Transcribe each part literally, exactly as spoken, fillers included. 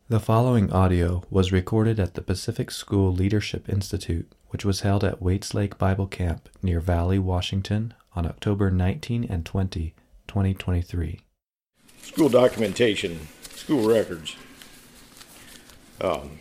The following audio was recorded at the Pacific School Leadership Institute, which was held at Waits Lake Bible Camp near Valley, Washington on October nineteenth and twentieth, twenty twenty-three. School documentation, school records. Um,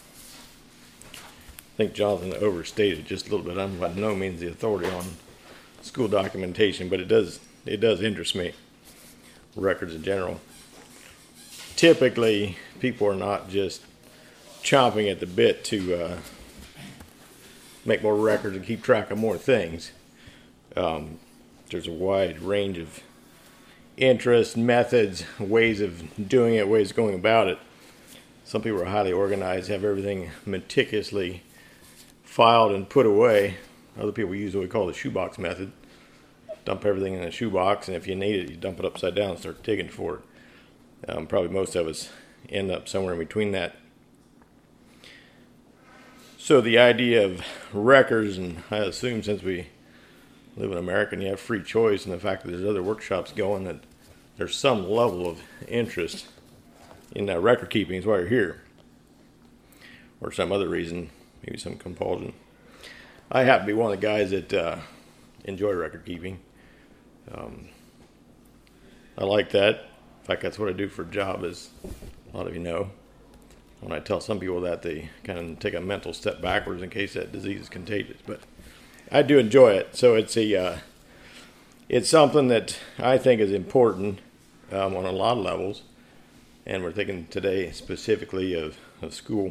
I think Jonathan overstated just a little bit. I'm by no means the authority on school documentation, but it does it does interest me, records in general. Typically, people are not just chomping at the bit to uh, make more records and keep track of more things. Um, there's a wide range of interests, methods, ways of doing it, ways of going about it. Some people are highly organized, have everything meticulously filed and put away. Other people use what we call the shoebox method. Dump everything in a shoebox, and if you need it, you dump it upside down and start digging for it. Um, probably most of us end up somewhere in between that. So the idea of records, and I assume since we live in America and you have free choice, and the fact that there's other workshops going, that there's some level of interest in that record keeping is why you're here, or some other reason, maybe some compulsion. I happen to be one of the guys that uh, enjoy record keeping. Um, I like that. In fact, that's what I do for a job, as a lot of you know. When I tell some people that, they kind of take a mental step backwards in case that disease is contagious. But I do enjoy it. So it's a, uh, it's something that I think is important um, on a lot of levels. And we're thinking today specifically of, of school.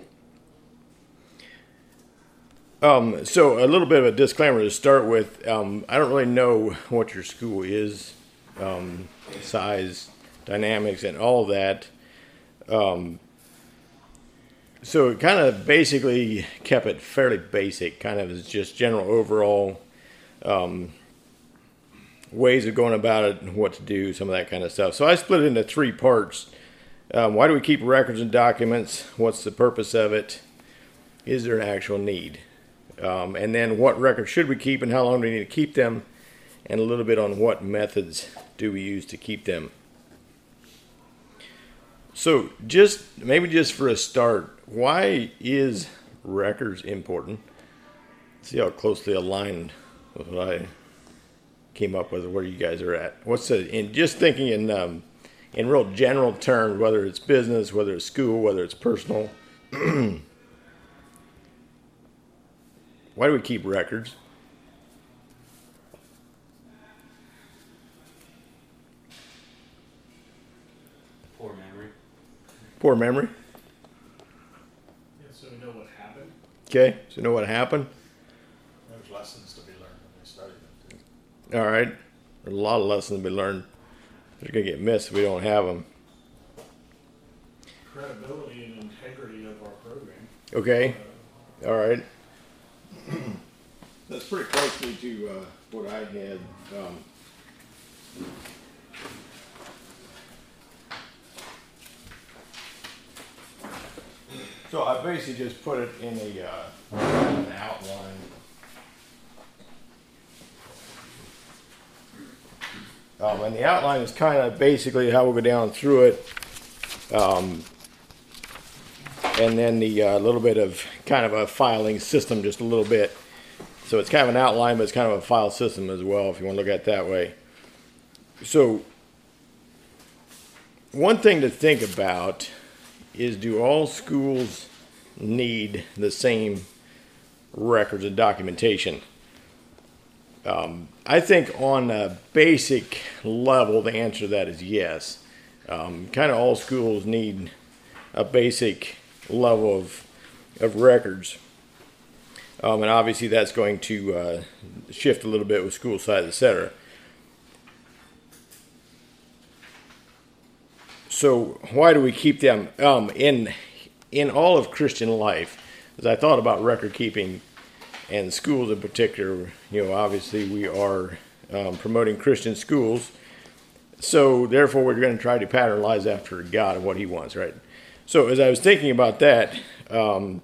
Um, so a little bit of a disclaimer to start with. Um, I don't really know what your school is, um, size, dynamics, and all that. Um, so it kind of basically kept it fairly basic, kind of as just general overall um, ways of going about it and what to do, some of that kind of stuff. So I split it into three parts. Um, why do we keep records and documents? What's the purpose of it? Is there an actual need? Um, and then what records should we keep and how long do we need to keep them? And a little bit on what methods do we use to keep them. So just maybe just for a start, why is records important? See how closely aligned with what I came up with, where you guys are at. What's the, in just thinking in um, in real general terms, whether it's business, whether it's school, whether it's personal. Why do we keep records? Poor memory. Poor memory. Yeah, so we know what happened. Okay, so you know what happened? There's lessons to be learned when we study them too. All right. There's a lot of lessons to be learned. They're going to get missed if we don't have them. Credibility and integrity of our program. Okay. Uh, All right. That's pretty closely to uh, what I had. Um, so I basically just put it in a uh, an outline. Um, and the outline is kind of basically how we'll go down through it. Um, and then the uh, little bit of kind of a filing system, just a little bit. So it's kind of an outline, but it's kind of a file system as well, if you want to look at it that way. So one thing to think about is, do all schools need the same records and documentation? Um, I think on a basic level, the answer to that is yes. Um, kind of all schools need a basic level of of records. Um, and obviously that's going to uh, shift a little bit with school size, et cetera. So why do we keep them? Um, in in all of Christian life, as I thought about record keeping and schools in particular, you know, obviously we are um, promoting Christian schools. So therefore we're going to try to pattern lives after God and what he wants, right? So as I was thinking about that, um,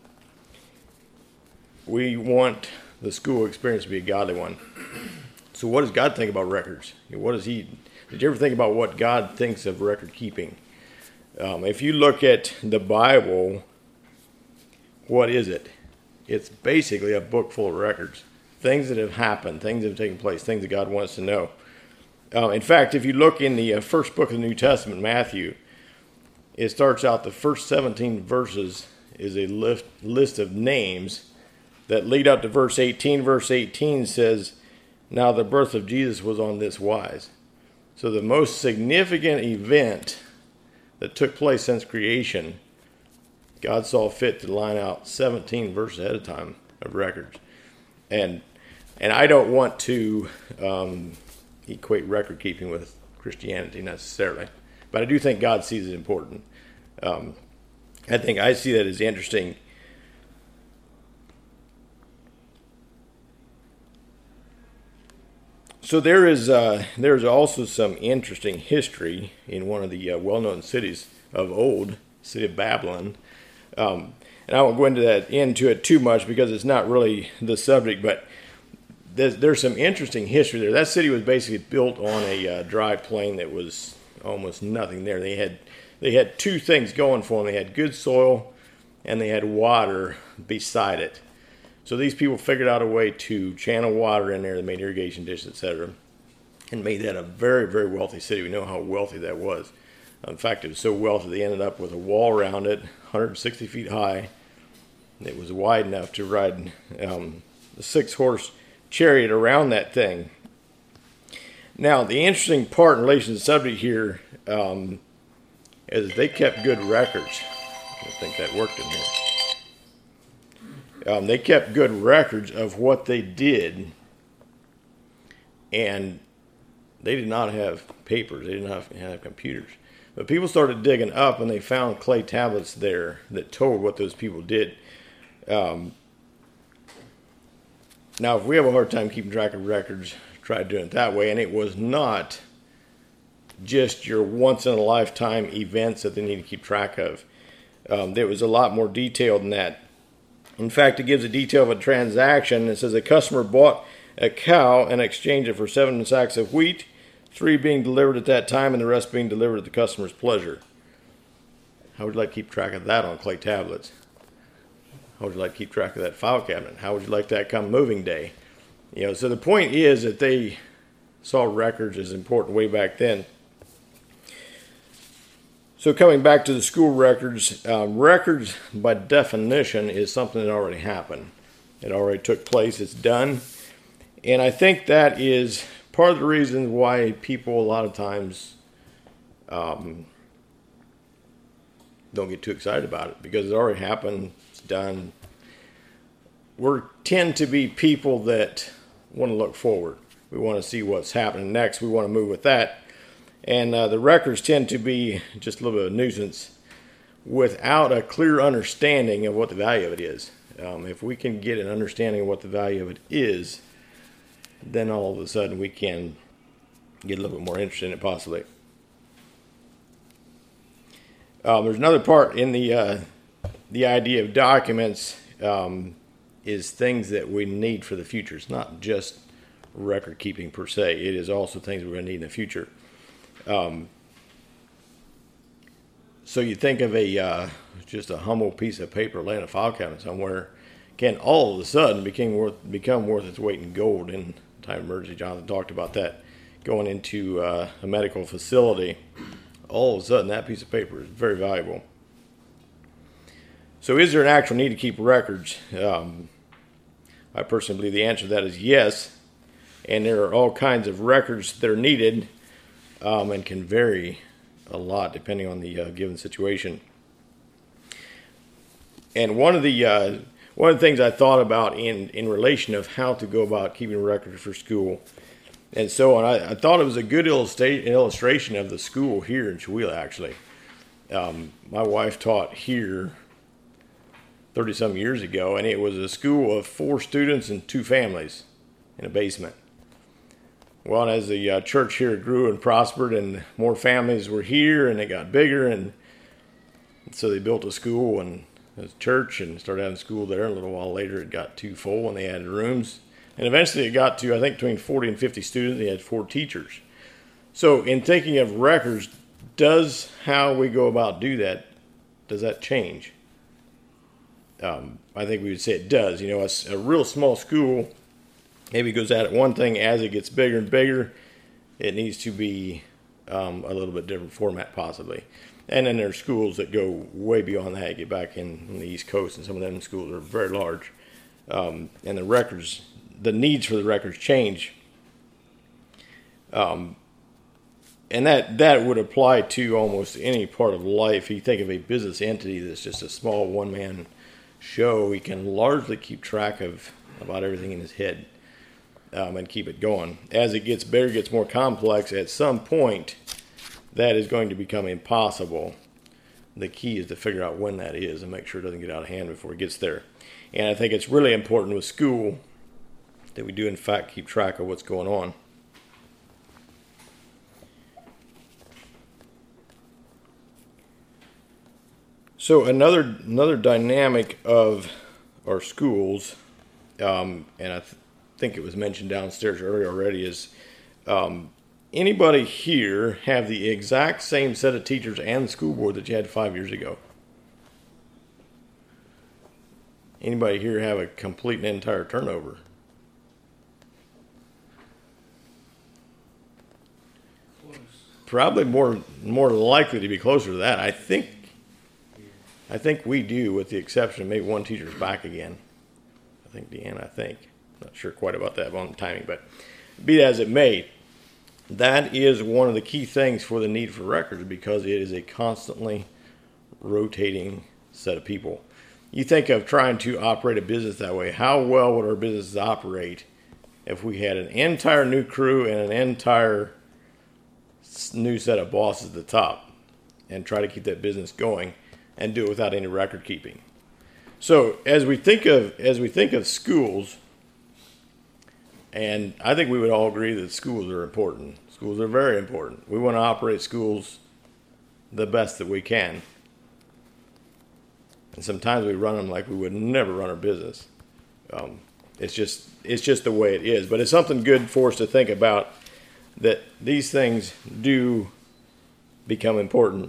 we want the school experience to be a godly one. So what does God think about records? What does he, did you ever think about what God thinks of record keeping? Um, if you look at the Bible, what is it? It's basically a book full of records. Things that have happened, things that have taken place, things that God wants to know. Um, in fact, if you look in the uh, first book of the New Testament, Matthew, it starts out the first seventeen verses is a list, list of names that lead up to verse eighteen. Verse eighteen says, now the birth of Jesus was on this wise. So the most significant event that took place since creation, God saw fit to line out seventeen verses ahead of time of records. And and I don't want to um, equate record keeping with Christianity necessarily, but I do think God sees it important. Um, I think I see that as interesting. So there is uh, there's also some interesting history in one of the uh, well-known cities of old, city of Babylon. Um, and I won't go into that into it too much because it's not really the subject, but there's, there's some interesting history there. That city was basically built on a uh, dry plain that was almost nothing there. They had they had two things going for them. They had good soil and they had water beside it. So these people figured out a way to channel water in there. They made irrigation dishes, et cetera, and made that a very, very wealthy city. We know how wealthy that was. In fact, it was so wealthy they ended up with a wall around it, one hundred sixty feet high. It was wide enough to ride um, the six-horse chariot around that thing. Now, the interesting part in relation to the subject here um, is they kept good records. I don't think that worked in here. Um, they kept good records of what they did, and they did not have papers. They did not have, have computers. But people started digging up, and they found clay tablets there that told what those people did. Um, now, if we have a hard time keeping track of records, try doing it that way. And it was not just your once-in-a-lifetime events that they need to keep track of. Um, there was a lot more detailed than that. In fact, it gives a detail of a transaction. It says a customer bought a cow and exchanged it for seven sacks of wheat, three being delivered at that time and the rest being delivered at the customer's pleasure. How would you like to keep track of that on clay tablets? How would you like to keep track of that file cabinet? How would you like that come moving day? You know, so the point is that they saw records as important way back then. So coming back to the school records, um, records by definition is something that already happened. It already took place. It's done. And I think that is part of the reason why people a lot of times um, don't get too excited about it, because it already happened. It's done. We tend to be people that want to look forward. We want to see what's happening next. We want to move with that. And uh, the records tend to be just a little bit of a nuisance without a clear understanding of what the value of it is. Um, if we can get an understanding of what the value of it is, then all of a sudden we can get a little bit more interested in it possibly. Um, there's another part in the uh, the idea of documents um, is things that we need for the future. It's not just record keeping per se. It is also things we're going to need in the future. Um, so you think of a uh, just a humble piece of paper laying in a file cabinet somewhere can all of a sudden become worth become worth its weight in gold in time of emergency. Jonathan talked about that going into uh, a medical facility. All of a sudden, that piece of paper is very valuable. So, is there an actual need to keep records? Um, I personally believe the answer to that is yes, and there are all kinds of records that are needed. Um, and can vary a lot depending on the uh, given situation. And one of the uh, one of the things I thought about in, in relation of how to go about keeping records for school and so on, I, I thought it was a good illustra- illustration of the school here in Chewelah, actually. Um, my wife taught here thirty-some years ago, and it was a school of four students and two families in a basement. Well, as the uh, church here grew and prospered and more families were here and it got bigger, and so they built a school and a church and started having school there. A little while later it got too full and they added rooms. And eventually it got to, I think, between forty and fifty students. They had four teachers. So in thinking of records, does how we go about do that, does that change? Um, I think we would say it does. You know, a, a real small school maybe goes at it one thing. As it gets bigger and bigger, it needs to be um, a little bit different format possibly. And then there are schools that go way beyond that. You get back in, in the East Coast, and some of them schools are very large. Um, and the records, the needs for the records change. Um, and that, that would apply to almost any part of life. You think of a business entity that's just a small one-man show, he can largely keep track of about everything in his head um, and keep it going. As it gets bigger, gets more complex, at some point, that is going to become impossible. The key is to figure out when that is and make sure it doesn't get out of hand before it gets there. And I think it's really important with school that we do, in fact, keep track of what's going on. So another another dynamic of our schools, um, and I th- think it was mentioned downstairs earlier already, is um, anybody here have the exact same set of teachers and school board that you had five years ago? Anybody here have a complete and entire turnover? Close. Probably more more likely to be closer to that. I think I think we do, with the exception of maybe one teacher's back again. I think Deanna, I think. Not sure quite about that on the timing, but be that as it may, that is one of the key things for the need for records, because it is a constantly rotating set of people. You think of trying to operate a business that way. How well would our businesses operate if we had an entire new crew and an entire new set of bosses at the top, and try to keep that business going and do it without any record keeping? So as we think of as we think of schools, and I think we would all agree that schools are important. Schools are very important. We want to operate schools the best that we can. And sometimes we run them like we would never run our business. Um, it's just it's just the way it is. But it's something good for us to think about, that these things do become important.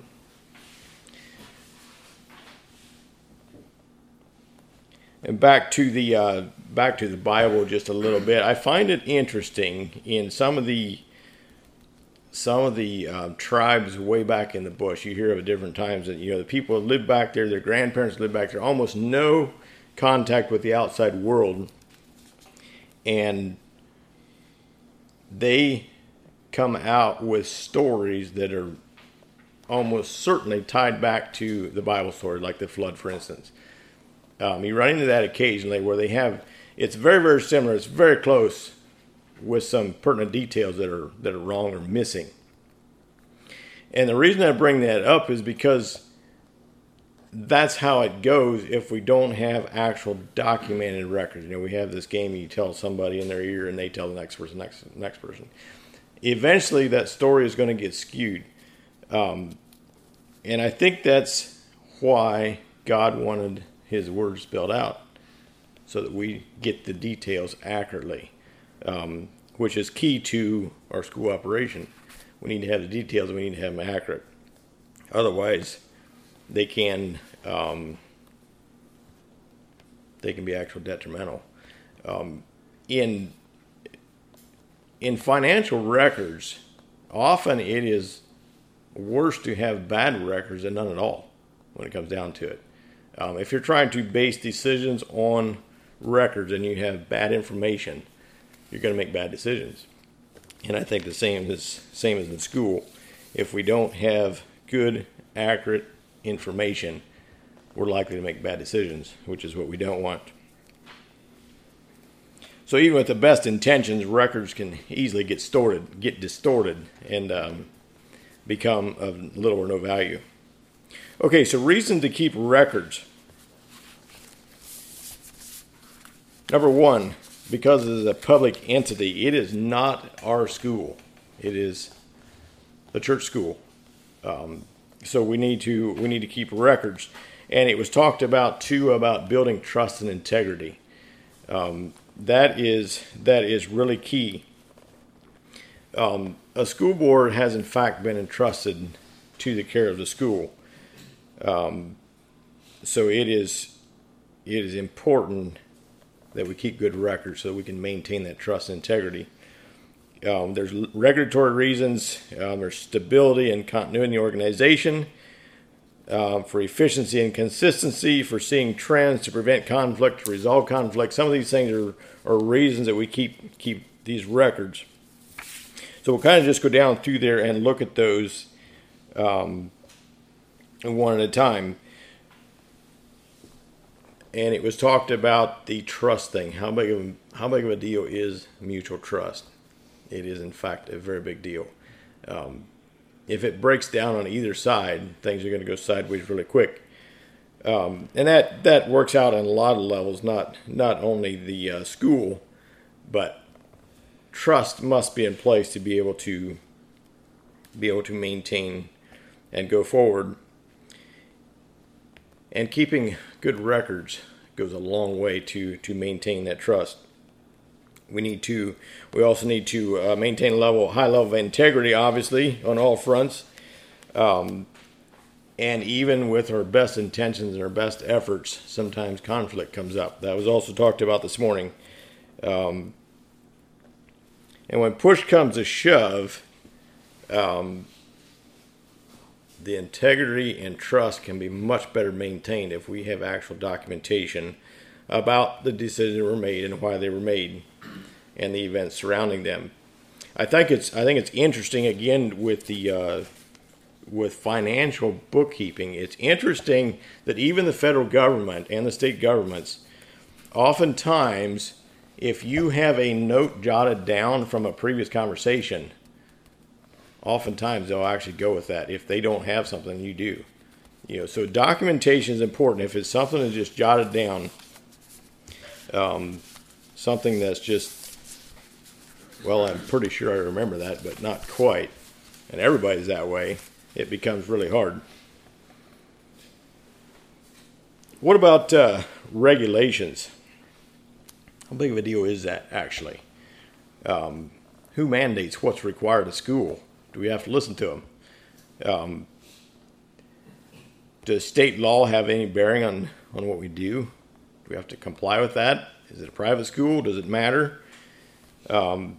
And back to the uh, back to the Bible just a little bit. I find it interesting in some of the some of the uh, tribes way back in the bush. You hear of at different times that, you know, the people that lived back there, their grandparents lived back there, almost no contact with the outside world, and they come out with stories that are almost certainly tied back to the Bible story, like the flood, for instance. Um, you run into that occasionally where they have, it's very, very similar. It's very close with some pertinent details that are that are wrong or missing. And the reason I bring that up is because that's how it goes if we don't have actual documented records. You know, we have this game, you tell somebody in their ear and they tell the next person, next next person. Eventually that story is going to get skewed. Um, and I think that's why God wanted his word spelled out, so that we get the details accurately, um, which is key to our school operation. We need to have the details, and we need to have them accurate. Otherwise, they can um, they can be actually detrimental. Um, in in financial records, often it is worse to have bad records than none at all when it comes down to it. Um, if you're trying to base decisions on records and you have bad information, you're going to make bad decisions. And I think the same is same as in school. If we don't have good, accurate information, we're likely to make bad decisions, which is what we don't want. So even with the best intentions, records can easily get distorted, get distorted, and um, become of little or no value. Okay, so reason to keep records. Number one, because it is a public entity, it is not our school. It is the church school. Um, so we need to we need to keep records. And it was talked about too about building trust and integrity. Um, that is that is really key. Um, a school board has in fact been entrusted to the care of the school. Um, so it is it is important that we keep good records so we can maintain that trust and integrity. Um, there's regulatory reasons, um, there's stability and continuity in the organization, uh, for efficiency and consistency, for seeing trends, to prevent conflict, to resolve conflict. Some of these things are, are reasons that we keep keep these records. So we'll kind of just go down through there and look at those um, one at a time. And it was talked about the trust thing. How big of a, how big of a deal is mutual trust? It is, in fact, a very big deal. Um, if it breaks down on either side, things are going to go sideways really quick. Um, and that, that works out on a lot of levels, not not only the uh, school, but trust must be in place to be able to be able to maintain and go forward. And keeping good records goes a long way to, to maintain that trust. We need to. We also need to uh, maintain a level, high level of integrity, obviously, on all fronts. Um, and even with our best intentions and our best efforts, sometimes conflict comes up. That was also talked about this morning. Um, and when push comes to shove, um, the integrity and trust can be much better maintained if we have actual documentation about the decisions that were made and why they were made, and the events surrounding them. I think it's I think it's interesting again with the uh, with financial bookkeeping. It's interesting that even the federal government and the state governments, oftentimes, if you have a note jotted down from a previous conversation, oftentimes they'll actually go with that. If they don't have something, you do. You know, so documentation is important. If it's something that's just jotted down, um, something that's just, well, I'm pretty sure I remember that, but not quite, and everybody's that way, it becomes really hard. What about uh, regulations? How big of a deal is that, actually? Um, who mandates what's required at school? Do we have to listen to them? Um, does state law have any bearing on, on what we do? Do we have to comply with that? Is it a private school? Does it matter? Um,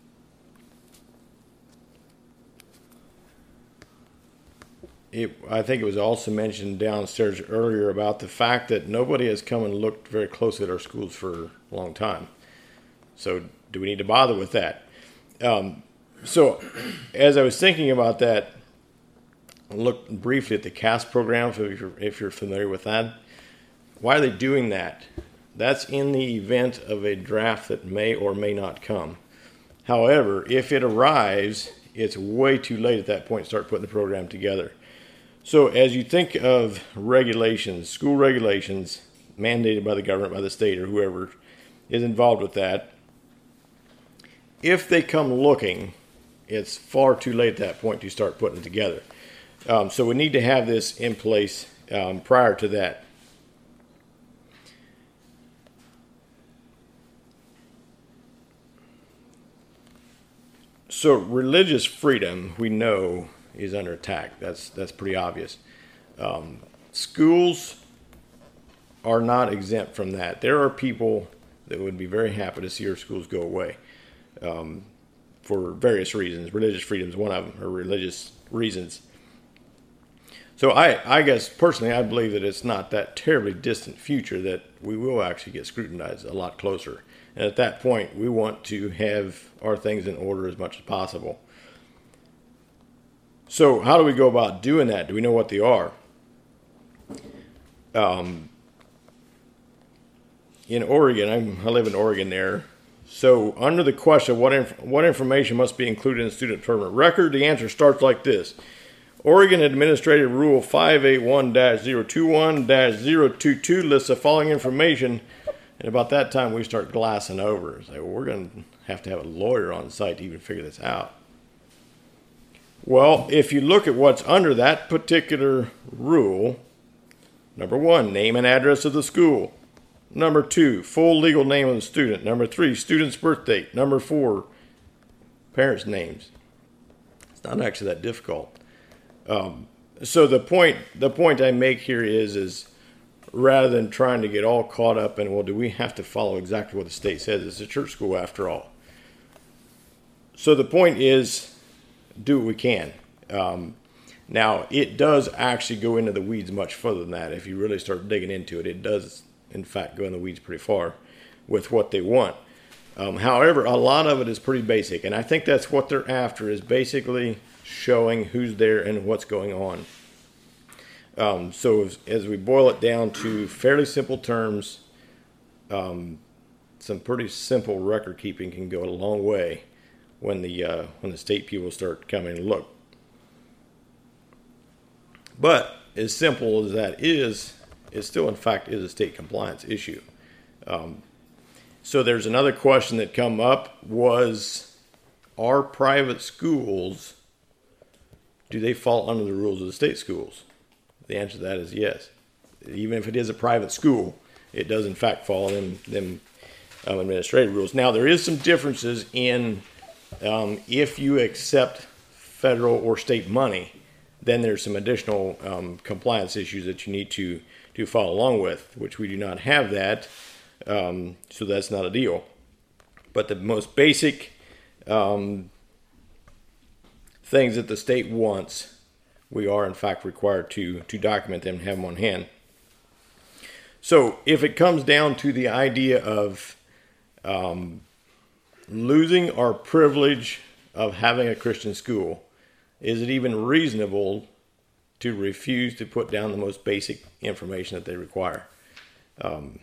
it, I think it was also mentioned downstairs earlier about the fact that nobody has come and looked very closely at our schools for a long time. So do we need to bother with that? Um, So, as I was thinking about that, I looked briefly at the C A S program, if you're, if you're familiar with that. Why are they doing that? That's in the event of a draft that may or may not come. However, if it arrives, it's way too late at that point to start putting the program together. So, as you think of regulations, school regulations mandated by the government, by the state, or whoever is involved with that, if they come looking, it's far too late at that point to start putting it together. Um, so we need to have this in place um, prior to that. So religious freedom, we know, is under attack. That's that's pretty obvious. Um, schools are not exempt from that. There are people that would be very happy to see our schools go away. Um, for various reasons. Religious freedom is one of them, or religious reasons. So I, I guess personally I believe that it's not that terribly distant future that we will actually get scrutinized a lot closer. And at that point, we want to have our things in order as much as possible. So how do we go about doing that? Do we know what they are? Um, in Oregon, I'm, I live in Oregon there. So under the question, what inf- what information must be included in the student permanent record? The answer starts like this. Oregon Administrative Rule five eighty-one dash zero twenty-one dash zero twenty-two lists the following information. And about that time, we start glassing over. It's like, well, we're going to have to have a lawyer on site to even figure this out. Well, if you look at what's under that particular rule, number one, name and address of the school. Number two, full legal name of the student. Number three, student's birth date. Number four, parents' names. It's not actually that difficult. Um, so the point the point I make here is is rather than trying to get all caught up in, well, do we have to follow exactly what the state says? It's a church school after all. So the point is, do what we can. Um, now, it does actually go into the weeds much further than that. If you really start digging into it, it does, in fact, go in the weeds pretty far with what they want. Um, however, a lot of it is pretty basic, and I think that's what they're after, is basically showing who's there and what's going on. Um, so as, as we boil it down to fairly simple terms, um, some pretty simple record keeping can go a long way when the uh, when the state people start coming and look. But as simple as that is, it still in fact is a state compliance issue. Um, so there's another question that come up was, are private schools, do they fall under the rules of the state schools? The answer to that is yes. Even if it is a private school, it does in fact fall in them um, administrative rules. Now, there is some differences in um, if you accept federal or state money, then there's some additional um, compliance issues that you need to, to follow along with, which we do not have that, um, so that's not a deal. But the most basic um, things that the state wants, we are in fact required to to document them and have them on hand. So if it comes down to the idea of um, losing our privilege of having a Christian school, is it even reasonable to refuse to put down the most basic information that they require? Um,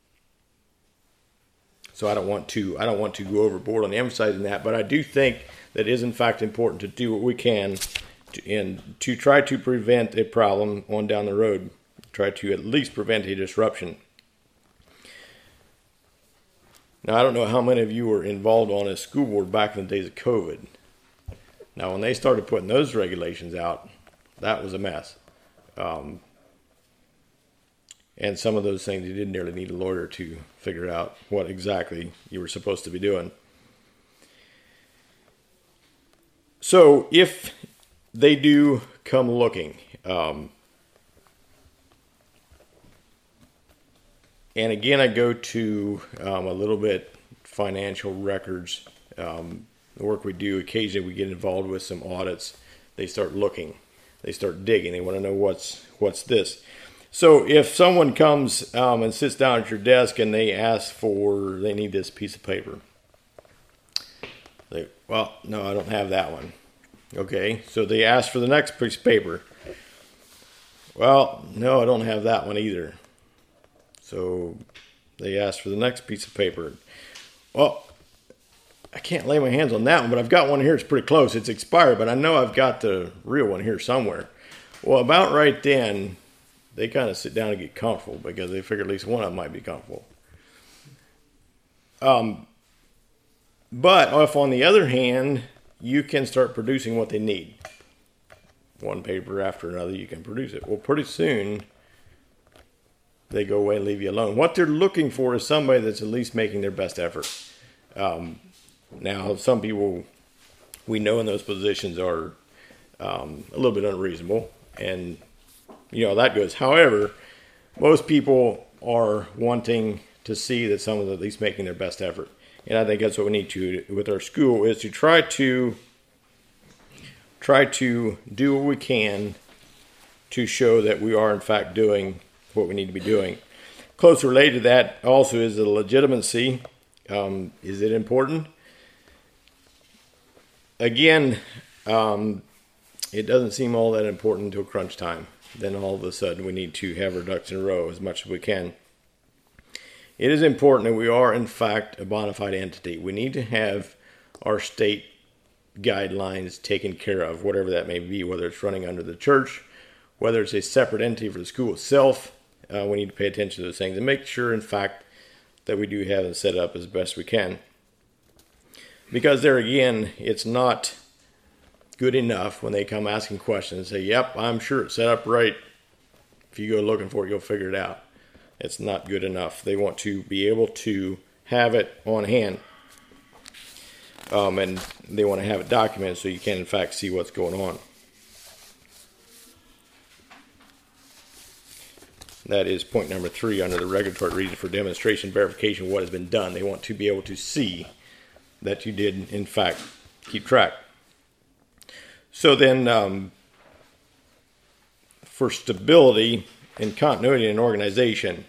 so I don't want to I don't want to go overboard on emphasizing that, but I do think that it is in fact important to do what we can and to try to prevent a problem on down the road, try to at least prevent a disruption. Now, I don't know how many of you were involved on a school board back in the days of COVID. Now, when they started putting those regulations out, that was a mess. Um, and some of those things, you didn't nearly need a lawyer to figure out what exactly you were supposed to be doing. So, if they do come looking. Um, and again, I go to um, a little bit financial records. Um, the work we do, occasionally we get involved with some audits. They start looking. They start digging. They want to know what's what's this. So if someone comes um, and sits down at your desk and they ask for, they need this piece of paper. They, well, no, I don't have that one. Okay, so they ask for the next piece of paper. Well, no, I don't have that one either. So they ask for the next piece of paper. Well, I can't lay my hands on that one, but I've got one here. It's pretty close. It's expired, but I know I've got the real one here somewhere. Well, about right then, they kind of sit down and get comfortable because they figure at least one of them might be comfortable. Um, but if on the other hand, you can start producing what they need, one paper after another, you can produce it. Well, pretty soon, they go away and leave you alone. What they're looking for is somebody that's at least making their best effort. Um, now, some people we know in those positions are um, a little bit unreasonable, and you know that goes. However, most people are wanting to see that someone's at least making their best effort. And I think that's what we need to with our school is to try to try to do what we can to show that we are in fact doing what we need to be doing. Closely related to that also is the legitimacy. Um, is it important? Again, um, it doesn't seem all that important until crunch time. Then all of a sudden we need to have our ducks in a row as much as we can. It is important that we are, in fact, a bona fide entity. We need to have our state guidelines taken care of, whatever that may be, whether it's running under the church, whether it's a separate entity for the school itself. Uh, we need to pay attention to those things and make sure, in fact, that we do have it set up as best we can. Because there again, it's not good enough when they come asking questions and say, yep, I'm sure it's set up right. If you go looking for it, you'll figure it out. It's not good enough. They want to be able to have it on hand. Um, and they want to have it documented so you can, in fact, see what's going on. That is point number three under the regulatory reason for demonstration verification of what has been done. They want to be able to see that you did, in fact, keep track. So then, um, for stability and continuity in an organization,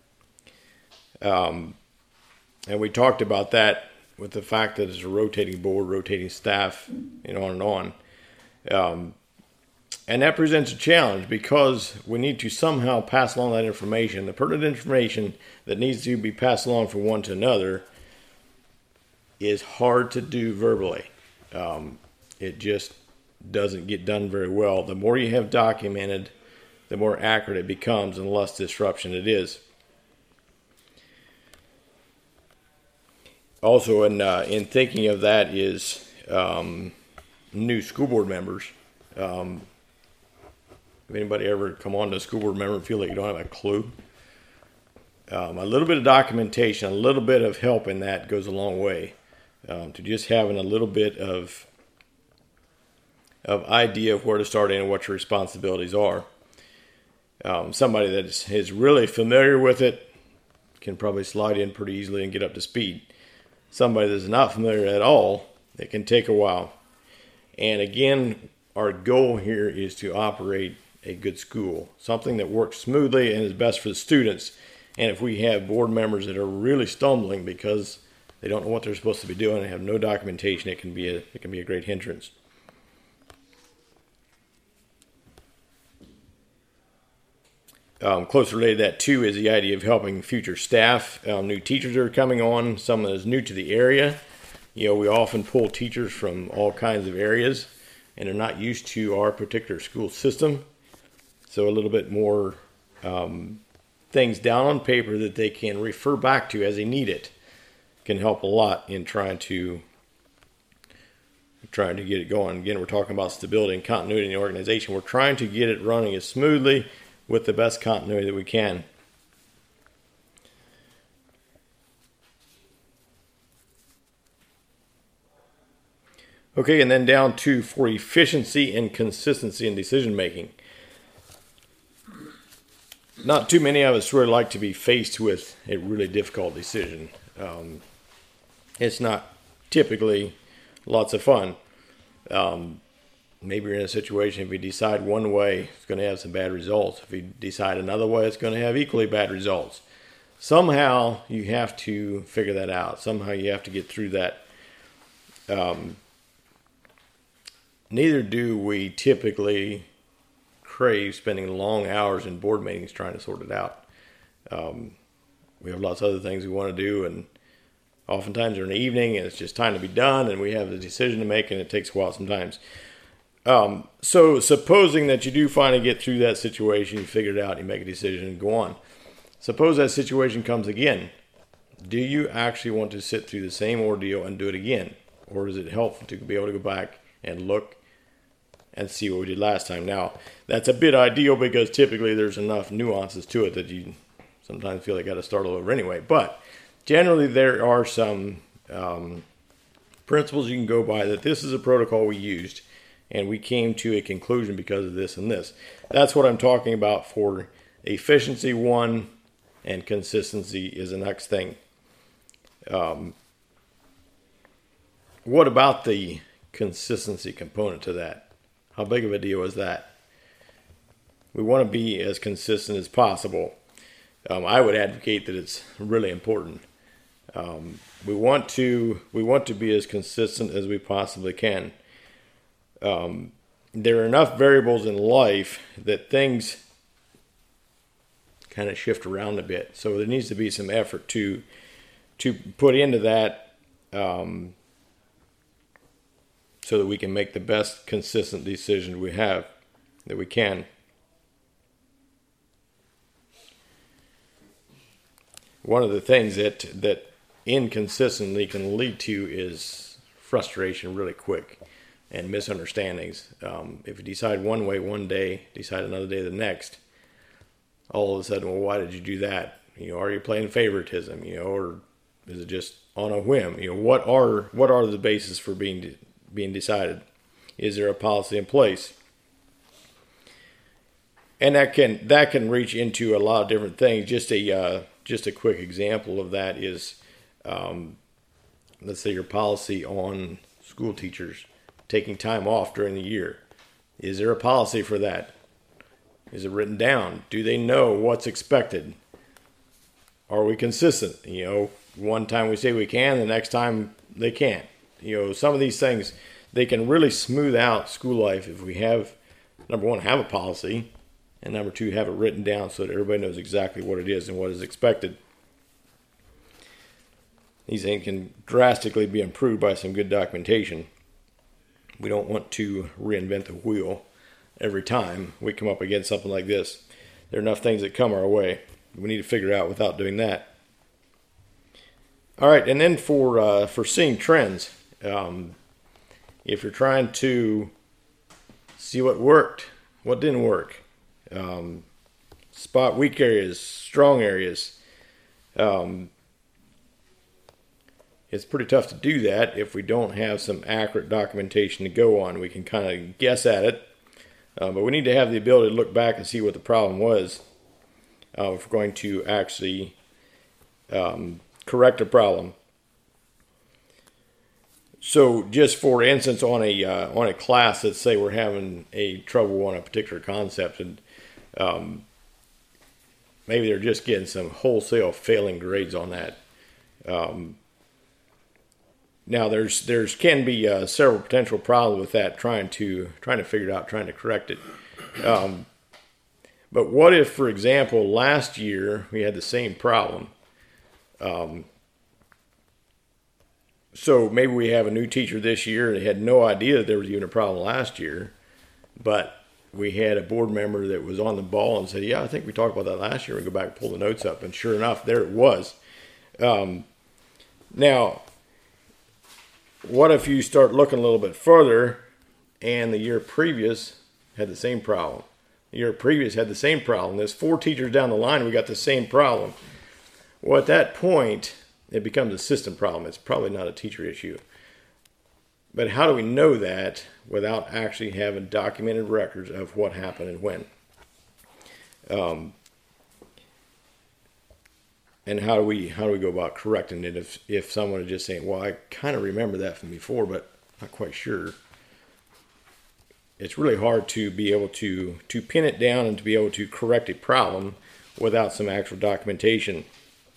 um, and we talked about that with the fact that it's a rotating board, rotating staff, and on and on. Um, and that presents a challenge because we need to somehow pass along that information, the pertinent information that needs to be passed along from one to another is hard to do verbally. Um, it just doesn't get done very well. The more you have documented, the more accurate it becomes and the less disruption it is. Also, in uh, in thinking of that is um, new school board members. Um, if anybody ever come on to a school board member and feel like you don't have a clue, um, a little bit of documentation, a little bit of help in that goes a long way. Um, to just having a little bit of of idea of where to start in and what your responsibilities are. Um, somebody that is, is really familiar with it can probably slide in pretty easily and get up to speed. Somebody that's not familiar at all, it can take a while. And again, our goal here is to operate a good school, something that works smoothly and is best for the students. And if we have board members that are really stumbling because they don't know what they're supposed to be doing and have no documentation, it can be a, it can be a great hindrance. Um, close related to that too is the idea of helping future staff. Um, new teachers are coming on, someone that's new to the area. You know, we often pull teachers from all kinds of areas and they're not used to our particular school system. So a little bit more um, things down on paper that they can refer back to as they need it can help a lot in trying to trying to get it going. Again, we're talking about stability and continuity in the organization. We're trying to get it running as smoothly with the best continuity that we can. Okay, and then down to for efficiency and consistency in decision making. Not too many of us really like to be faced with a really difficult decision. Um, it's not typically lots of fun. Um, maybe you're in a situation, if you decide one way, it's going to have some bad results. If you decide another way, it's going to have equally bad results. Somehow you have to figure that out. Somehow you have to get through that. Um, neither do we typically crave spending long hours in board meetings trying to sort it out. Um, we have lots of other things we want to do, and oftentimes they're in the evening and it's just time to be done and we have the decision to make and it takes a while sometimes. Um, so supposing that you do finally get through that situation, you figure it out, you make a decision and go on. Suppose that situation comes again. Do you actually want to sit through the same ordeal and do it again? Or is it helpful to be able to go back and look and see what we did last time? Now, that's a bit ideal because typically there's enough nuances to it that you sometimes feel like you got to start all over anyway. But generally there are some um, principles you can go by that this is a protocol we used and we came to a conclusion because of this and this. That's what I'm talking about for efficiency one, and consistency is the next thing. Um, what about the consistency component to that? How big of a deal is that? We want to be as consistent as possible. Um, I would advocate that it's really important. Um, we want to we want to be as consistent as we possibly can. Um, there are enough variables in life that things kind of shift around a bit. So there needs to be some effort to to put into that um, so that we can make the best consistent decision we have that we can. One of the things that that inconsistently can lead to is frustration really quick and misunderstandings. Um, if you decide one way one day, decide another day the next, all of a sudden, well, why did you do that? You know, are you playing favoritism? You know, or is it just on a whim? You know, what are what are the bases for being being decided? Is there a policy in place? and that can that can reach into a lot of different things. Just a uh, just a quick example of that is, um, let's say your policy on school teachers taking time off during the year. Is there a policy for that? Is it written down? Do they know what's expected? Are we consistent? You know, one time we say we can, the next time they can't. You know, some of these things, they can really smooth out school life if we have, number one, have a policy, and number two, have it written down so that everybody knows exactly what it is and what is expected. These things can drastically be improved by some good documentation. We don't want to reinvent the wheel every time we come up against something like this. There are enough things that come our way. We need to figure it out without doing that. All right, and then for uh, for seeing trends, um, if you're trying to see what worked, what didn't work, um, spot weak areas, strong areas, um, it's pretty tough to do that if we don't have some accurate documentation to go on. We can kind of guess at it, uh, but we need to have the ability to look back and see what the problem was uh, if we're going to actually um, correct a problem. So, just for instance, on a uh, on a class, let's say we're having a trouble on a particular concept, and um, maybe they're just getting some wholesale failing grades on that. Um, now, there's there's can be uh, several potential problems with that. Trying to trying to figure it out, trying to correct it. Um, but what if, for example, last year we had the same problem? Um, So maybe we have a new teacher this year. They had no idea that there was even a problem last year, but we had a board member that was on the ball and said, yeah, I think we talked about that last year. We go back and pull the notes up, and sure enough, there it was. Um, now, what if you start looking a little bit further and the year previous had the same problem? The year previous had the same problem. There's four teachers down the line, we got the same problem. Well, at that point, it becomes a system problem. It's probably not a teacher issue. But how do we know that without actually having documented records of what happened and when? Um, and how do we how do we go about correcting it if if someone is just saying, well, I kind of remember that from before, but not quite sure. It's really hard to be able to to pin it down and to be able to correct a problem without some actual documentation.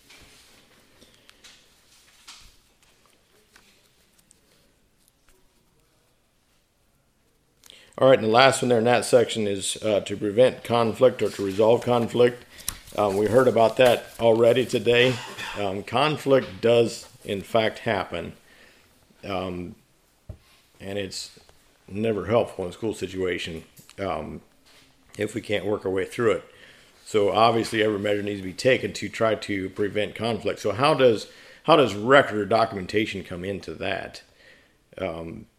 All right, and the last one there in that section is uh, to prevent conflict or to resolve conflict. Um, we heard about that already today. Um, conflict does, in fact, happen. Um, and it's never helpful in a school situation um, if we can't work our way through it. So obviously every measure needs to be taken to try to prevent conflict. So how does how does record or documentation come into that? Um,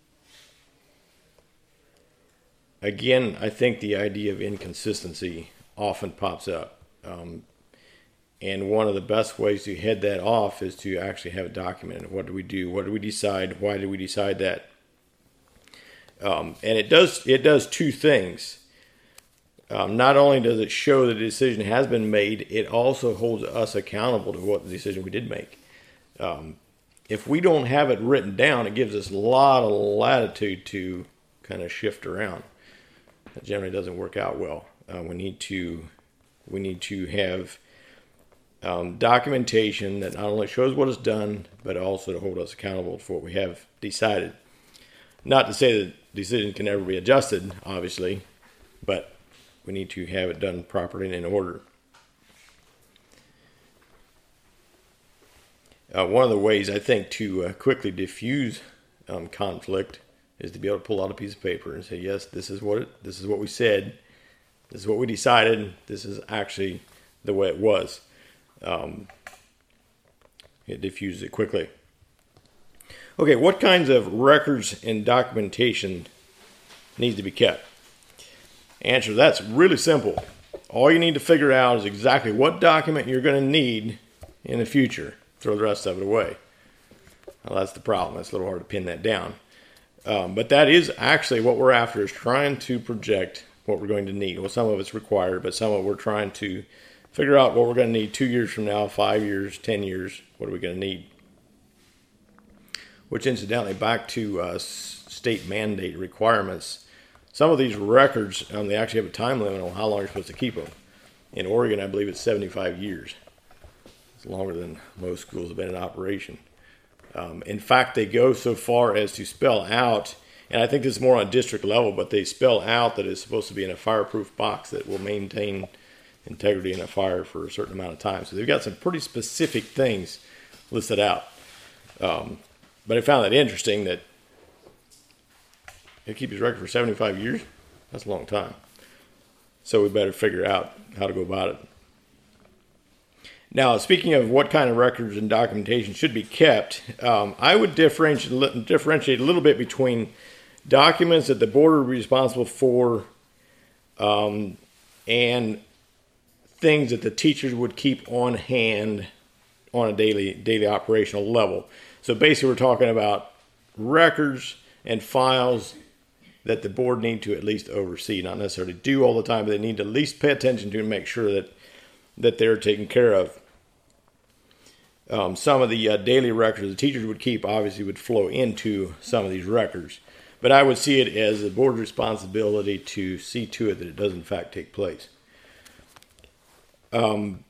Again, I think the idea of inconsistency often pops up. Um, and one of the best ways to head that off is to actually have it documented. What do we do? What do we decide? Why did we decide that? Um, and it does it does two things. Um, not only does it show that the decision has been made, it also holds us accountable to what the decision we did make. Um, if we don't have it written down, it gives us a lot of latitude to kind of shift around. That generally doesn't work out well. Uh, we need to we need to have um, documentation that not only shows what is done, but also to hold us accountable for what we have decided. Not to say that decision can never be adjusted, obviously, but we need to have it done properly and in order. Uh, one of the ways I think to uh, quickly diffuse um, conflict is to be able to pull out a piece of paper and say, yes, this is what it, this is what we said, this is what we decided, this is actually the way it was. Um, it diffuses it quickly. Okay, what kinds of records and documentation needs to be kept? Answer, that's really simple. All you need to figure out is exactly what document you're going to need in the future. Throw the rest of it away. Well, that's the problem. It's a little hard to pin that down. Um, but that is actually what we're after, is trying to project what we're going to need. Well, some of it's required, but some of it we're trying to figure out what we're going to need two years from now, five years, ten years. What are we going to need? Which, incidentally, back to uh, state mandate requirements, some of these records, um, they actually have a time limit on how long you're supposed to keep them. In Oregon, I believe it's seventy-five years. It's longer than most schools have been in operation. Um, in fact, they go so far as to spell out, and I think this is more on a district level, but they spell out that it's supposed to be in a fireproof box that will maintain integrity in a fire for a certain amount of time. So they've got some pretty specific things listed out. Um, but I found that interesting that they keep his record for seventy-five years. That's a long time. So we better figure out how to go about it. Now, speaking of what kind of records and documentation should be kept, um, I would differentiate, differentiate a little bit between documents that the board are responsible for um, and things that the teachers would keep on hand on a daily daily operational level. So basically, we're talking about records and files that the board need to at least oversee, not necessarily do all the time, but they need to at least pay attention to and make sure that that they're taken care of. Um, some of the uh, daily records the teachers would keep obviously would flow into some of these records, but I would see it as the board's responsibility to see to it that it does in fact take place. Um,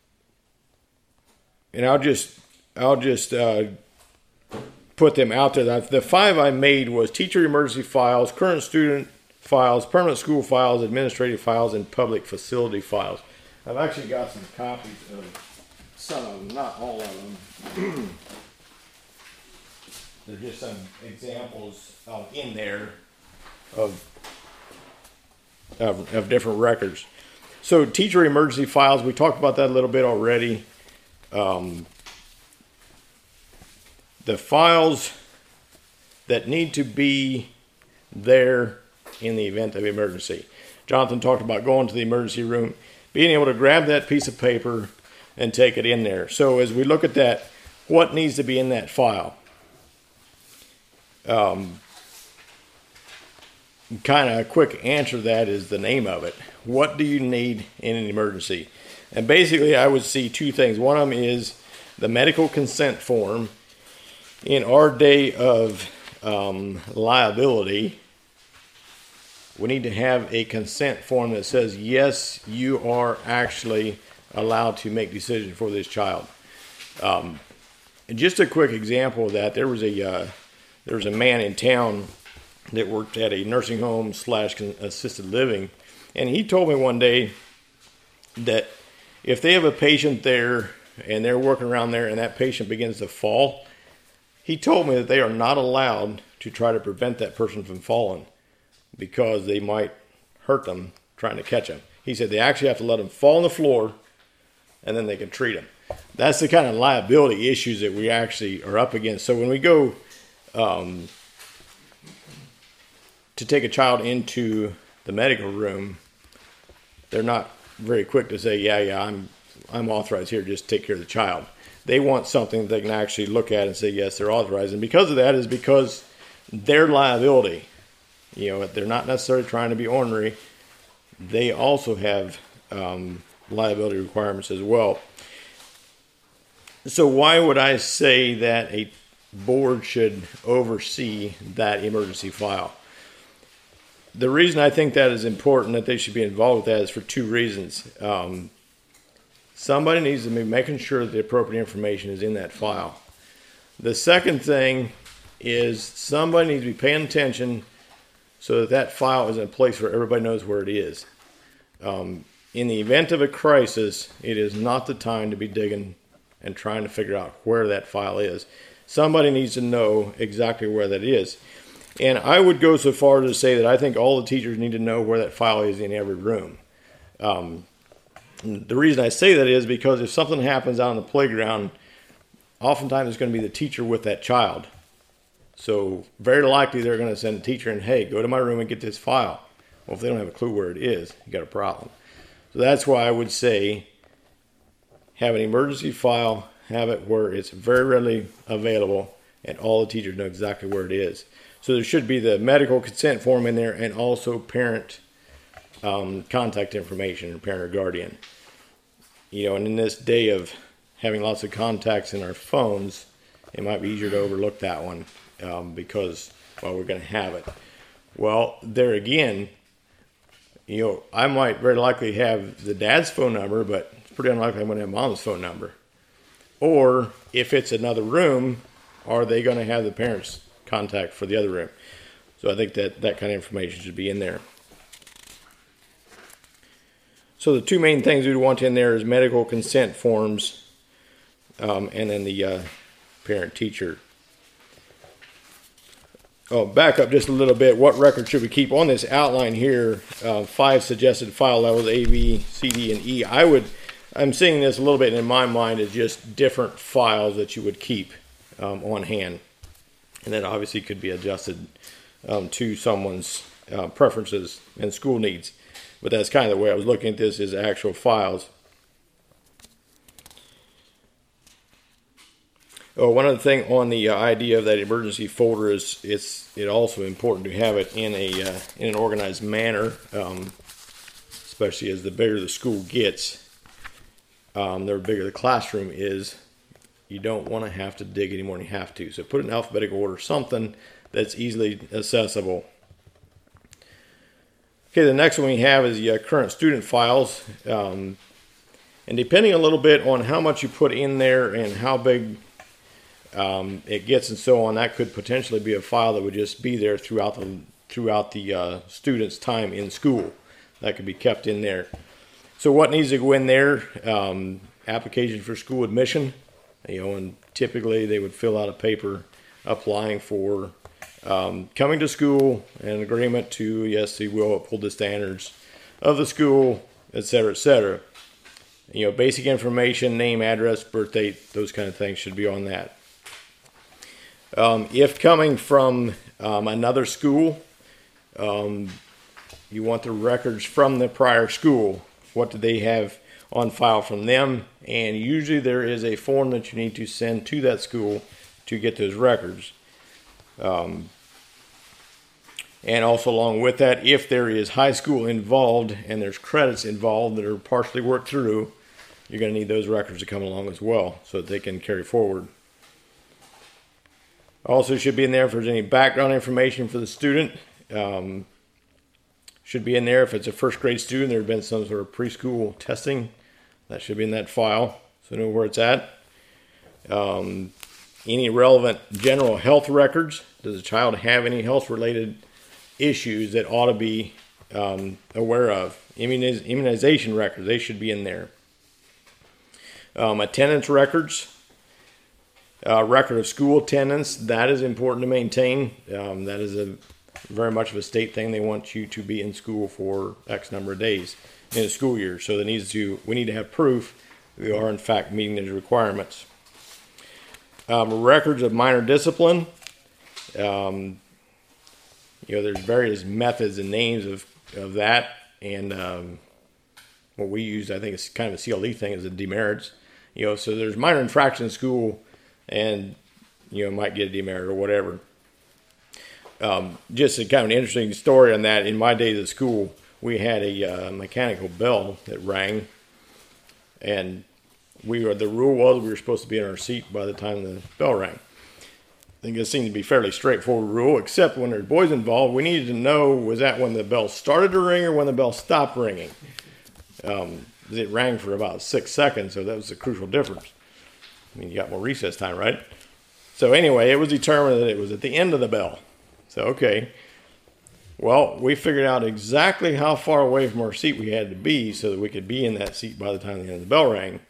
and I'll just I'll just uh, put them out there. The five I made was teacher emergency files, current student files, permanent school files, administrative files, and public facility files. I've actually got some copies of some of them, not all of them. There's just some examples um, in there of, of of different records. So teacher emergency files, we talked about that a little bit already. Um, the files that need to be there in the event of emergency. Jonathan talked about going to the emergency room, being able to grab that piece of paper and take it in there. So as we look at that, what needs to be in that file? Um, kind of a quick answer to that is the name of it. What do you need in an emergency? And basically I would see two things. One of them is the medical consent form. In our day of um, liability, we need to have a consent form that says, yes, you are actually allowed to make decisions for this child. Um, and just a quick example of that, there was a uh, there was a man in town that worked at a nursing home slash assisted living, and he told me one day that if they have a patient there and they're working around there and that patient begins to fall, he told me that they are not allowed to try to prevent that person from falling because they might hurt them trying to catch them. He said they actually have to let them fall on the floor and then they can treat them. That's the kind of liability issues that we actually are up against. So when we go um, to take a child into the medical room, they're not very quick to say, yeah, yeah, I'm I'm authorized here, just take care of the child. They want something that they can actually look at and say, yes, they're authorized. And because of that is because their liability, you know, they're not necessarily trying to be ornery. They also have um, liability requirements as well. So why would I say that a board should oversee that emergency file? The reason I think that is important, that they should be involved with that, is for two reasons. Um, somebody needs to be making sure that the appropriate information is in that file. The second thing is somebody needs to be paying attention so that that file is in a place where everybody knows where it is. Um, in the event of a crisis, it is not the time to be digging and trying to figure out where that file is. Somebody needs to know exactly where that is. And I would go so far as to say that I think all the teachers need to know where that file is in every room. Um, the reason I say that is because if something happens out on the playground, oftentimes it's going to be the teacher with that child. So very likely they're going to send a teacher in, hey, go to my room and get this file. Well, if they don't have a clue where it is, you got a problem. So that's why I would say have an emergency file, have it where it's very readily available, and all the teachers know exactly where it is. So there should be the medical consent form in there and also parent um, contact information, parent or guardian. You know, and in this day of having lots of contacts in our phones, it might be easier to overlook that one um, because, well, we're going to have it. Well, there again, you know, I might very likely have the dad's phone number, but it's pretty unlikely I'm going to have mom's phone number. Or if it's another room, are they going to have the parents' contact for the other room? So I think that that kind of information should be in there. So the two main things we'd want in there is medical consent forms um, and then the uh, parent-teacher. Oh, back up just a little bit. What record should we keep? On this outline here, uh, five suggested file levels, A, B, C, D, and E. I would, I'm seeing this a little bit in my mind as just different files that you would keep um, on hand. And that obviously could be adjusted um, to someone's uh, preferences and school needs. But that's kind of the way I was looking at this, is actual files. Oh, one other thing on the uh, idea of that emergency folder is it's it also important to have it in a uh, in an organized manner, um, especially as the bigger the school gets, um, the bigger the classroom is. You don't want to have to dig any more than you have to. So put it in alphabetical order, something that's easily accessible. Okay, the next one we have is the uh, current student files. Um, and depending a little bit on how much you put in there and how big um, it gets and so on, that could potentially be a file that would just be there throughout the, throughout the uh, student's time in school. That could be kept in there. So what needs to go in there? Um, application for school admission. You know, and typically they would fill out a paper applying for Um, coming to school, an agreement to, yes, they will uphold the standards of the school, et cetera, et cetera. You know, basic information, name, address, birth date, those kind of things should be on that. Um, if coming from um, another school, um, you want the records from the prior school. What do they have on file from them? And usually there is a form that you need to send to that school to get those records. Um, and also along with that, if there is high school involved and there's credits involved that are partially worked through, you're going to need those records to come along as well so that they can carry forward. Also should be in there if there's any background information for the student. Um, should be in there if it's a first grade student, there has been some sort of preschool testing. That should be in that file so know where it's at. Um, any relevant general health records. Does the child have any health-related issues that ought to be um, aware of? Immuniz- immunization records, they should be in there. Um, attendance records, uh, record of school attendance, that is important to maintain. Um, that is a very much of a state thing. They want you to be in school for X number of days in a school year. So that needs to, we need to have proof we are in fact meeting those requirements. Um, records of minor discipline. Um, you know, there's various methods and names of, of that. And um, what we use, I think it's kind of a C L E thing, is the demerits. You know, so there's minor infraction in school and, you know, might get a demerit or whatever. Um, just a kind of an interesting story on that. In my days at school, we had a uh, mechanical bell that rang. And we were, the rule was we were supposed to be in our seat by the time the bell rang. I think it seemed to be a fairly straightforward rule, except when there's boys involved, we needed to know, was that when the bell started to ring or when the bell stopped ringing? Um, it rang for about six seconds, so that was a crucial difference. I mean, you got more recess time, right? So anyway, it was determined that it was at the end of the bell. So, okay. Well, we figured out exactly how far away from our seat we had to be so that we could be in that seat by the time the end of the bell rang.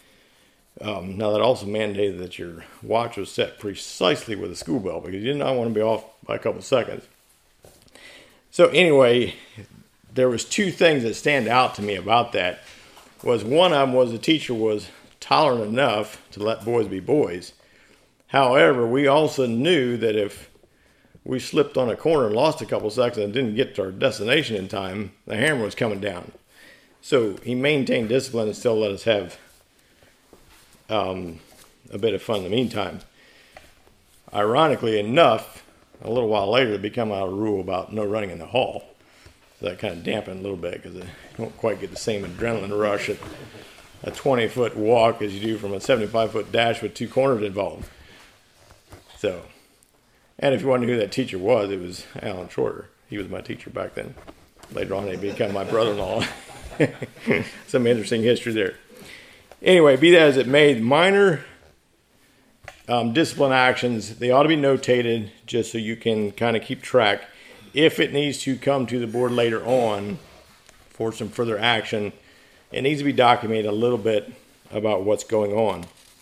Um, now, that also mandated that your watch was set precisely with the school bell because you did not want to be off by a couple seconds. So anyway, there was two things that stand out to me about that. Was one of them was the teacher was tolerant enough to let boys be boys. However, we also knew that if we slipped on a corner and lost a couple seconds and didn't get to our destination in time, the hammer was coming down. So he maintained discipline and still let us have Um, a bit of fun in the meantime. Ironically enough, a little while later, it became out a rule about no running in the hall. So that kind of dampened a little bit because you don't quite get the same adrenaline rush at a twenty-foot walk as you do from a seventy-five-foot dash with two corners involved. So, and if you wonder who that teacher was, it was Alan Shorter. He was my teacher back then. Later on, he became my brother-in-law. Some interesting history there. Anyway, be that as it may, minor um, discipline actions, they ought to be notated just so you can kind of keep track. If it needs to come to the board later on for some further action, it needs to be documented a little bit about what's going on.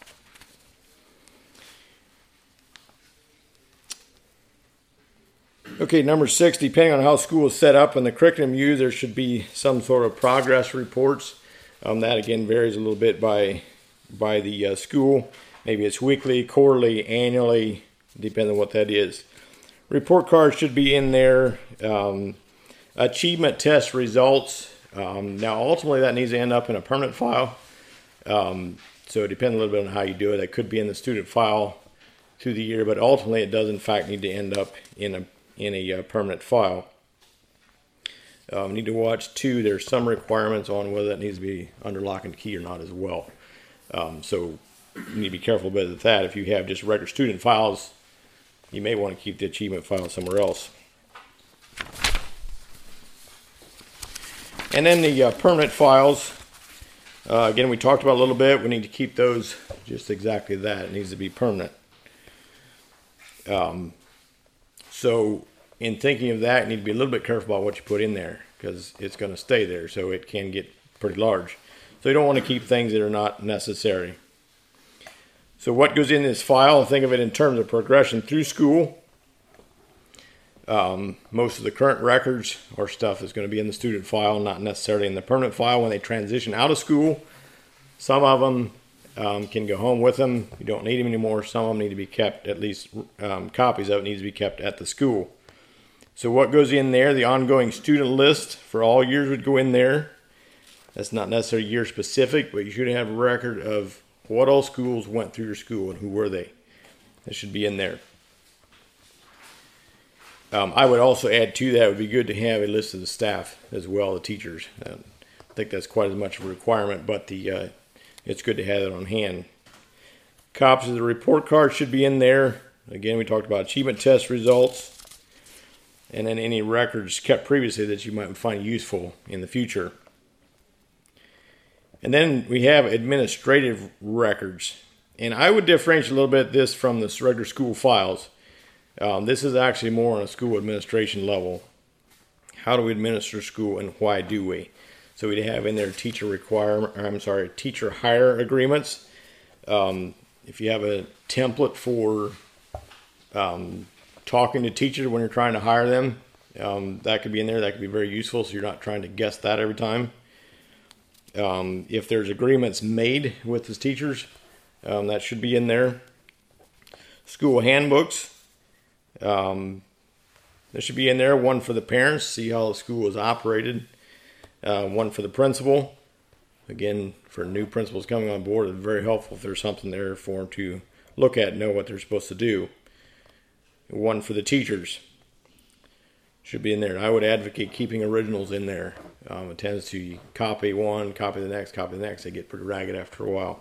Okay, number six, depending on how school is set up and the curriculum used, there should be some sort of progress reports. Um, that, again, varies a little bit by, by the uh, school. Maybe it's weekly, quarterly, annually, depending on what that is. Report cards should be in there. Um, achievement test results. Um, now, ultimately, that needs to end up in a permanent file. Um, so it depends a little bit on how you do it. It could be in the student file through the year, but ultimately it does, in fact, need to end up in a in a uh, permanent file. Um, need to watch, too, there's some requirements on whether that needs to be under lock and key or not as well. Um, so you need to be careful about that. If you have just regular student files, you may want to keep the achievement file somewhere else. And then the uh, permanent files, uh, again, we talked about a little bit. We need to keep those just exactly that. It needs to be permanent. Um, so in thinking of that, you need to be a little bit careful about what you put in there because it's going to stay there, so it can get pretty large. So you don't want to keep things that are not necessary. So what goes in this file, think of it in terms of progression through school. Um, most of the current records or stuff is going to be in the student file, not necessarily in the permanent file when they transition out of school. Some of them um, can go home with them. You don't need them anymore. Some of them need to be kept, at least um, copies of it needs to be kept at the school. So what goes in there, the ongoing student list for all years would go in there. That's not necessarily year specific, but you should have a record of what all schools went through your school and who were they. That should be in there. Um, I would also add to that, it would be good to have a list of the staff as well, the teachers. Um, I think that's quite as much of a requirement, but the uh, it's good to have it on hand. Copies of the report card should be in there. Again, we talked about achievement test results, and then any records kept previously that you might find useful in the future. And then we have administrative records. And I would differentiate a little bit this from the regular school files. Um, this is actually more on a school administration level. How do we administer school and why do we? So we'd have in there teacher requirement, I'm sorry, teacher hire agreements. Um, if you have a template for um, talking to teachers when you're trying to hire them, um, that could be in there. That could be very useful so you're not trying to guess that every time. Um, if there's agreements made with the teachers, um, that should be in there. School handbooks. Um, there should be in there one for the parents, see how the school is operated. Uh, one for the principal. Again, for new principals coming on board, it's very helpful if there's something there for them to look at and know what they're supposed to do. One for the teachers. Should be in there. I would advocate keeping originals in there. Um, it tends to copy one, copy the next, copy the next. They get pretty ragged after a while.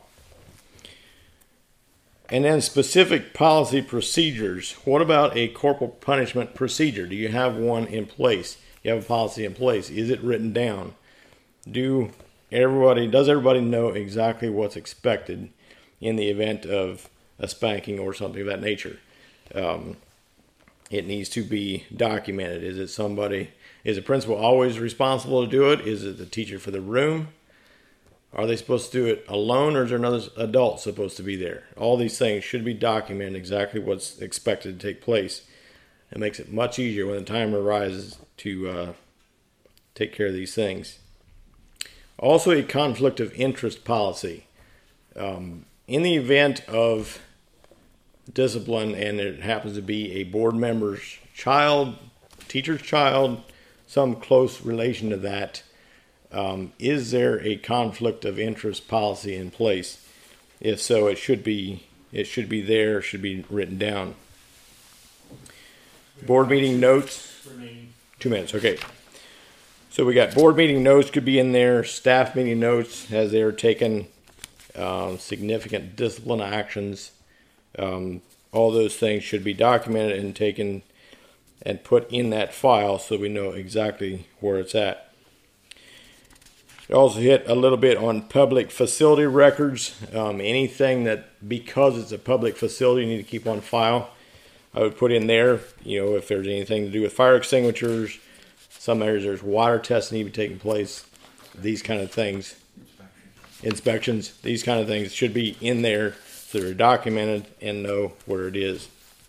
And then specific policy procedures. What about a corporal punishment procedure? Do you have one in place? You have a policy in place. Is it written down? Do everybody, does everybody know exactly what's expected in the event of a spanking or something of that nature? Um, it needs to be documented. Is it somebody, is the principal always responsible to do it? Is it the teacher for the room? Are they supposed to do it alone, or is there another adult supposed to be there? All these things should be documented, exactly what's expected to take place. It makes it much easier when the time arises to uh, take care of these things. Also, a conflict of interest policy. Um, in the event of discipline and it happens to be a board member's child, teacher's child, some close relation to that, Um, is there a conflict of interest policy in place? If so, it should be it should be there, should be written down. Board meeting notes. Two minutes, okay. So we got board meeting notes could be in there, staff meeting notes as they are taken, um, significant discipline actions. Um, all those things should be documented and taken and put in that file so we know exactly where it's at. We also hit a little bit on public facility records. Um, anything that, because it's a public facility, you need to keep on file. I would put in there, you know, if there's anything to do with fire extinguishers, some areas there's water tests need to be taking place, these kind of things. Inspections, these kind of things should be in there so they're documented and know where it is.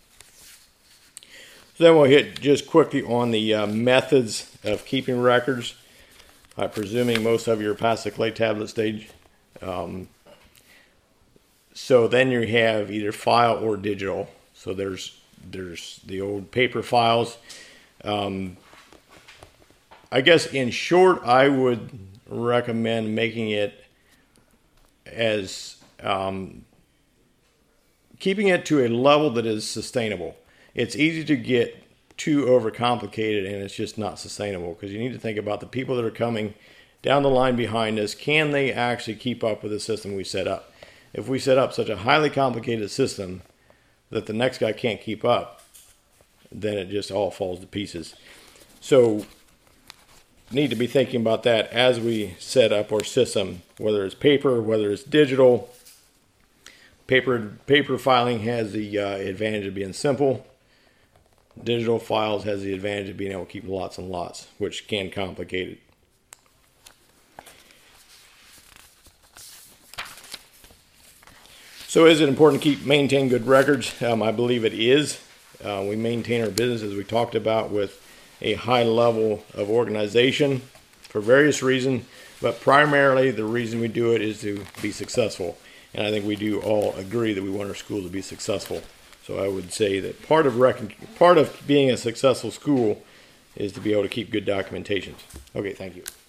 So then we'll hit just quickly on the uh, methods of keeping records. I'm presuming most of you are past the clay tablet stage. Um, so then you have either file or digital. So there's there's the old paper files. Um, I guess in short, I would recommend making it as um, keeping it to a level that is sustainable. It's easy to get too overcomplicated and it's just not sustainable, because you need to think about the people that are coming down the line behind us. Can they actually keep up with the system we set up? If we set up such a highly complicated system that the next guy can't keep up, then it just all falls to pieces. So need to be thinking about that as we set up our system, whether it's paper, whether it's digital. Paper paper filing has the uh, advantage of being simple. Digital files has the advantage of being able to keep lots and lots, which can complicate it. So is it important to keep maintain good records? Um, I believe it is. Uh, we maintain our business, as we talked about, with a high level of organization for various reasons, but primarily the reason we do it is to be successful. And I think we do all agree that we want our school to be successful. So I would say that part of rec- part of being a successful school is to be able to keep good documentation. Okay, thank you.